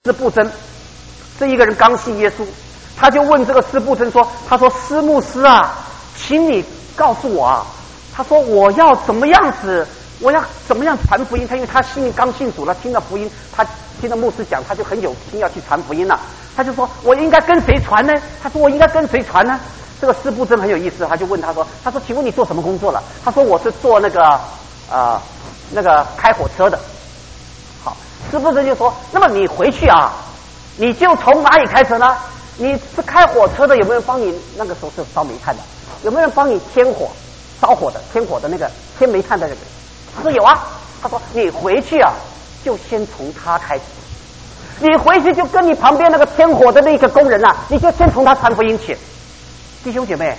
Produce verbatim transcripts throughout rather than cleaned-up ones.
施布真，这一个人刚信耶稣，他就问这个施布真说：“他说施牧师啊，请你告诉我啊，他说我要怎么样子，我要怎么样传福音？他因为他信刚信主了，听到福音，他听到牧师讲，他就很有心要去传福音了。他就说我应该跟谁传呢？他说我应该跟谁传呢？这个施布真很有意思，他就问他说：他说请问你做什么工作了？他说我是做那个呃那个开火车的。好，施布真就说：那么你回去啊，你就从哪里开始呢？你是开火车的，有没有人帮你？那个时候是烧煤炭的，有没有人帮你添火？烧火的，添火的那个添煤炭的那个？他说有啊。他说你回去啊，就先从他开始。你回去就跟你旁边那个添火的那个工人啊，你就先从他传福音去。弟兄姐妹，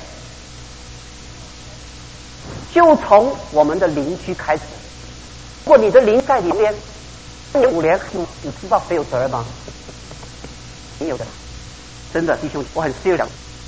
就从我们的邻居开始。如果你的邻在里面五年，你你知道谁有责任吗？你有的，真的，弟兄，我很 serious。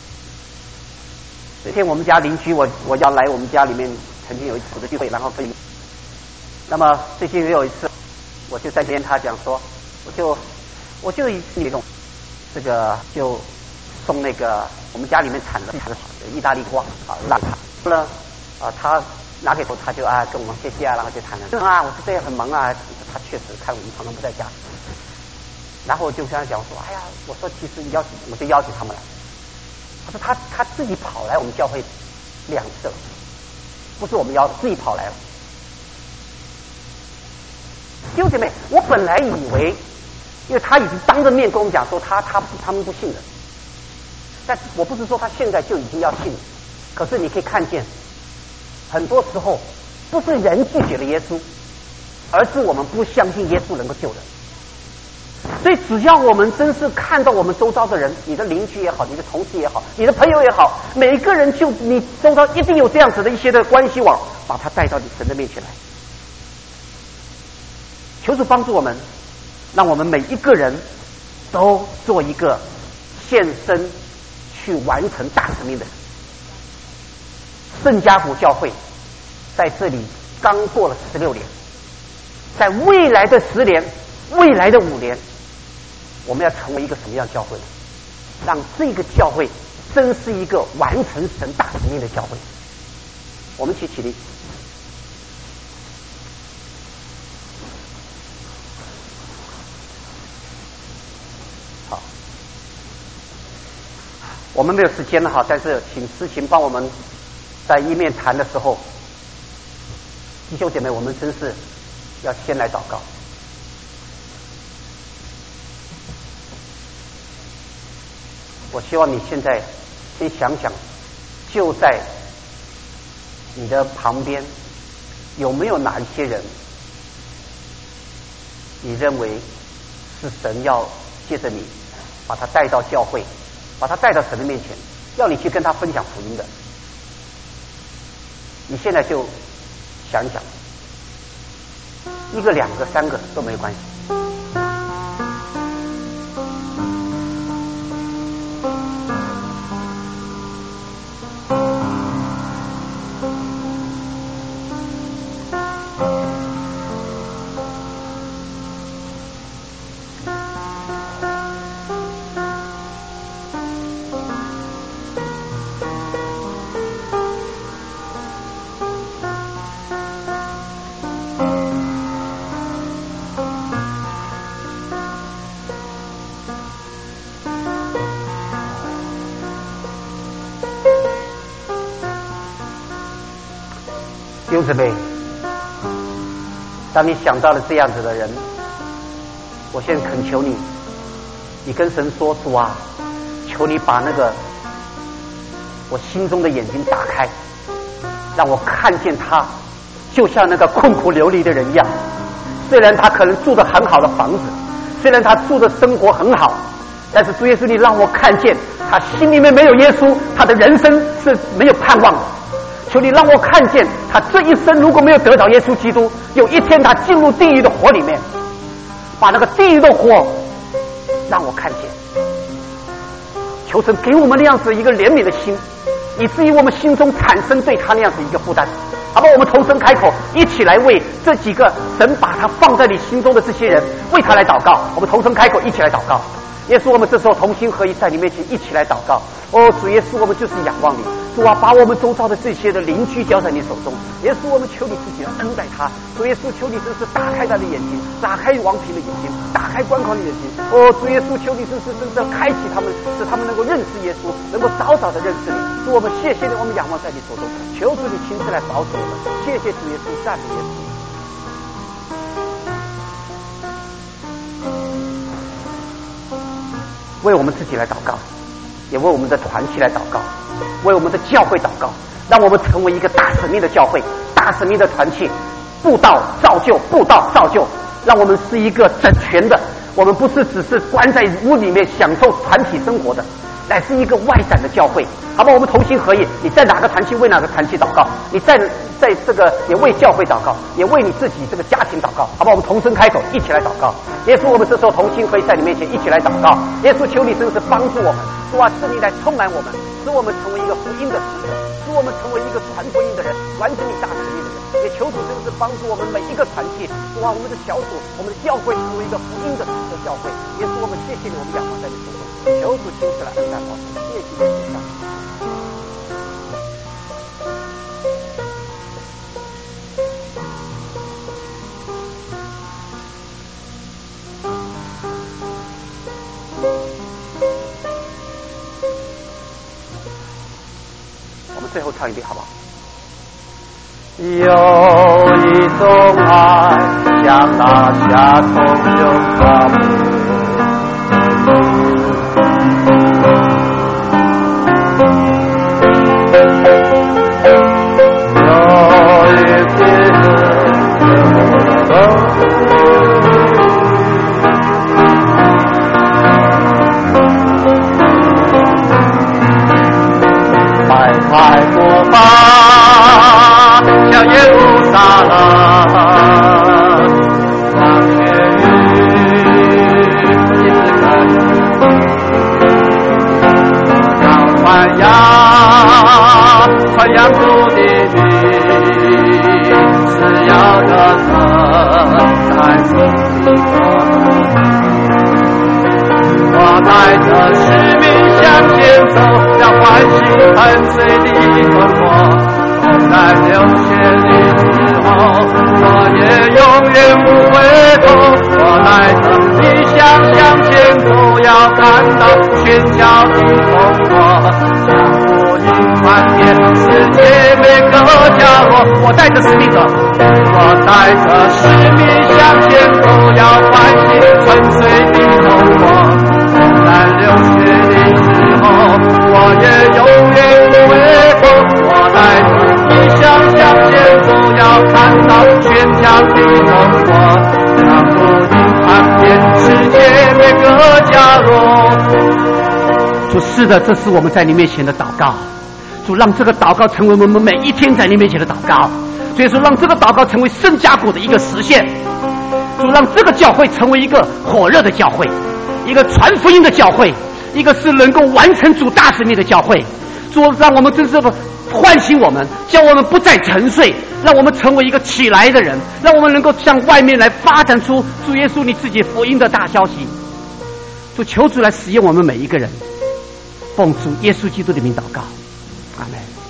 那天我们家邻居，我我要来我们家里面，曾经有一次的聚会，然后分。那么最近也有一次，我就在跟他讲说，我就我就那种这个就送那个我们家里面产的产的意大利瓜啊，让他呢啊，他拿给我，他就啊跟我们谢谢啊，然后就谈了啊，我是这样很忙啊，他确实看我们常常不在家，然后我就跟他讲说，哎呀，我说其实邀请，我就邀请他们来，他说他他自己跑来我们教会两次了，不是我们邀的，自己跑来了。弟兄姐妹，我本来以为，因为他已经当着面跟我们讲说他他他们不信了，但我不是说他现在就已经要信了，可是你可以看见，很多时候不是人拒绝了耶稣，而是我们不相信耶稣能够救人。所以只要我们真是看到我们周遭的人，你的邻居也好，你的同事也好，你的朋友也好，每个人就你周遭一定有这样子的一些的关系网，把他带到你神的面前来。求主帮助我们，让我们每一个人都做一个献身去完成大使命的人。圣家谷教会在这里刚过了十六年，在未来的十年，未来的五年，我们要成为一个什么样的教会呢？让这个教会真是一个完成神大使命的教会。我们一起起立。我们没有时间了哈，但是请思琴帮我们在一面谈的时候，弟兄姐妹，我们真是要先来祷告。我希望你现在先想想，就在你的旁边有没有哪一些人，你认为是神要借着你把他带到教会，把他带到神的面前，要你去跟他分享福音的。你现在就想想，一个、两个、三个都没关系。弟兄姊妹，当你想到了这样子的人，我现在恳求你，你跟神说，主啊，求你把那个我心中的眼睛打开，让我看见他就像那个困苦流离的人一样。虽然他可能住着很好的房子，虽然他住的生活很好，但是主耶稣，你让我看见他心里面没有耶稣，他的人生是没有盼望的。求你让我看见他这一生如果没有得到耶稣基督，有一天他进入地狱的火里面，把那个地狱的火让我看见。求神给我们那样子一个怜悯的心，以至于我们心中产生对他那样子一个负担。 好吧，我们同声开口，一起来为这几个神把他放在你心中的这些人，为他来祷告。我们同声开口，一起来祷告。耶稣，我们这时候同心合一，在你面前一起来祷告。哦，主耶稣，我们就是仰望你，主啊，把我们周遭的这些的邻居交在你手中。耶稣，我们求你自己恩待他。主耶稣，求你真是打开他的眼睛，打开王平的眼睛，打开关口的眼睛。哦，主耶稣，求你真是真正开启他们，使他们能够认识耶稣，能够早早的认识你。主，我们谢谢你，我们仰望在你手中，求主你亲自来保守我们。谢谢主耶稣，赞美耶稣。为我们自己来祷告，也为我们的团体来祷告，为我们的教会祷告，让我们成为一个大使命的教会，大使命的团体，布道造就，布道造就，让我们是一个整全的，我们不是只是关在屋里面享受团体生活的，乃是一个外展的教会。好吧，我们同心合意，你在哪个团体为哪个团体祷告，你在在这个也为教会祷告，也为你自己这个家庭祷告。好吧，我们同声开口，一起来祷告。耶稣，我们这时候同心合意在你面前一起来祷告。耶稣，求你真是帮助我们，主啊，是你来充满我们，使我们成为一个福音的使者，使我们成为一个传福音的人，完成你大使命的人。也求主真是帮助我们每一个团体，主啊，我们的小组，我们的教会成为一个福音的使者教会。耶稣，我们谢谢你，我们仰望在你手中，求主亲自来恩待保守，谢谢耶稣。我们最后唱一遍好不好？有一种爱像那夏虫涌沙漠，有一些人迈开步伐向耶路撒冷，让天宇一直看，让传扬传扬主的名，是要得胜在主的国。我带着使命向前走，让欢喜喷水的滚火。在流血的时候，我也永远不回头。我带着理想向前走，要看到全教的通过，将福音传遍世界每个角落。我带着使命走，我带着使命向前走，要欢喜喷水的通过。在流血的时候，我也永远不回头。我带着理想向前走，要看到全家的生活，让福音传遍世界每个角落。主，是的，这是我们在你面前的祷告。主，让这个祷告成为我们每一天在你面前的祷告。所以说，让这个祷告成为圣家国的一个实现。主，让这个教会成为一个火热的教会，一个传福音的教会，一个是能够完成主大使命的教会。主，让我们真正的唤醒我们，叫我们不再沉睡，让我们成为一个起来的人，让我们能够向外面来发展出主耶稣你自己福音的大消息。主，求主来使用我们每一个人，奉主耶稣基督的名祷告，阿们。